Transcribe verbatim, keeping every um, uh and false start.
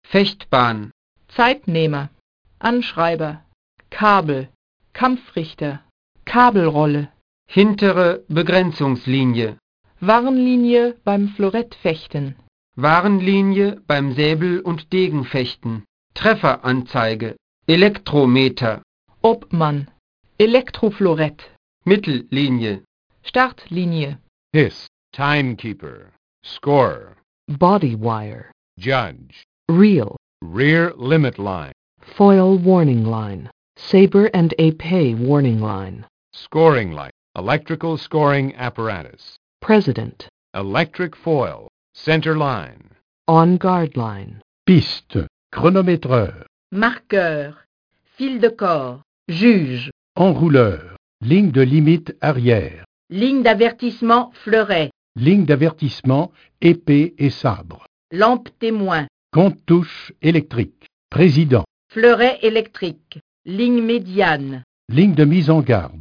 Fechtbahn, Zeitnehmer, Anschreiber, Kabel, Kampfrichter, Kabelrolle, hintere Begrenzungslinie, Warnlinie beim Florettfechten, Warnlinie beim Säbel- und Degenfechten, Trefferanzeige, Elektrometer, Obmann, Elektroflorett, Mittellinie, Startlinie, Hiss, timekeeper, scorer, body wire, judge, reel, rear limit line, foil warning line, saber and épée warning line, scoring light, electrical scoring apparatus, president, electric foil, center line, on guard line, piste, chronométreur, marqueur, fil de corps, juge, enrouleur, ligne de limite arrière, ligne d'avertissement fleuret, ligne d'avertissement épée et sabre, lampe témoin, compte-touche électrique, président, fleuret électrique, ligne médiane, ligne de mise en garde,